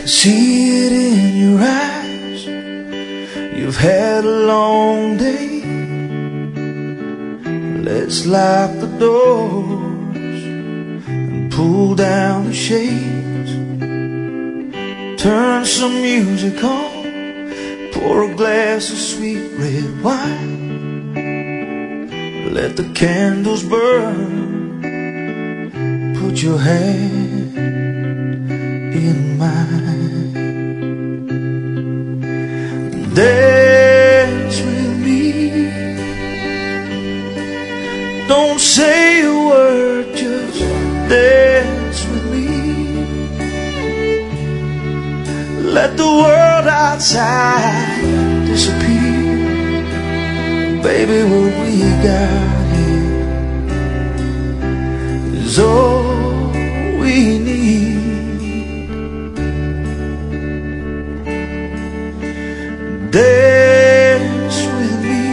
See it in your eyes, you've had a long day. Let's lock the doors and pull down the shades. Turn some music on, pour a glass of sweet red wine. Let the candles burn, put your hand in mine. Dance with me, don't say a word, just dance with me. Let the world outside disappear. Baby, what we got here is all we need. Dance with me.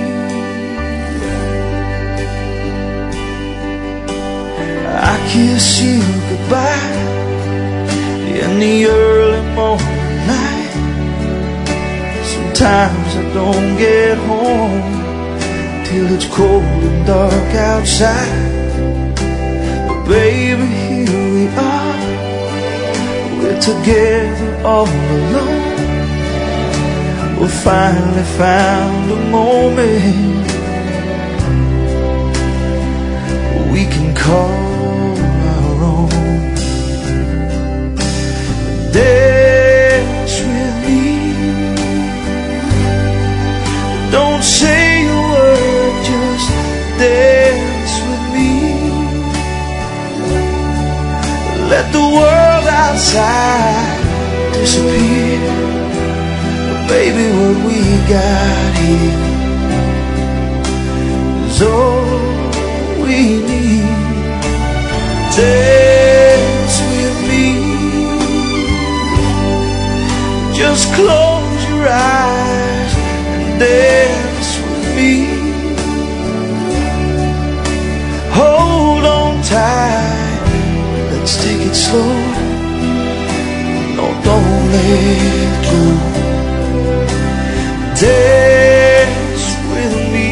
I kiss you goodbye in the early morning light. Sometimes I don't get home till it's cold and dark outside. But baby, here we are, we're together all alone. We finally found a moment we can call our own. Dance with me, don't say a word, just dance with me. Let the world outside disappear. Baby, what we got here is all we need. Dance with me, just close your eyes and dance with me. Hold on tight, let's take it slow. No, don't let go. Dance with me.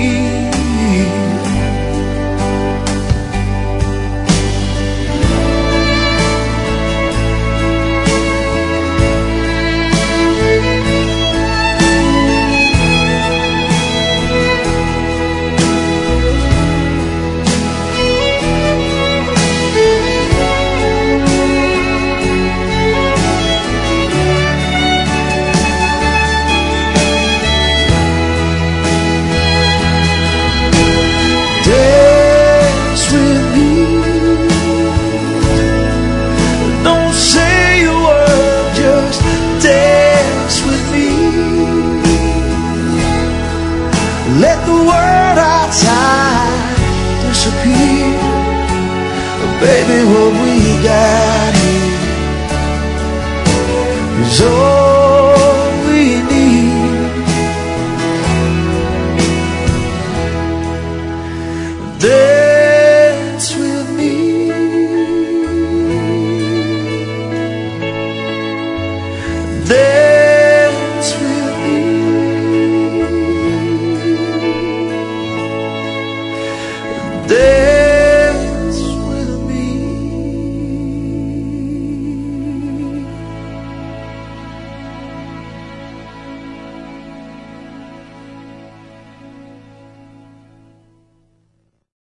Let the world outside disappear. Baby, what we got here is all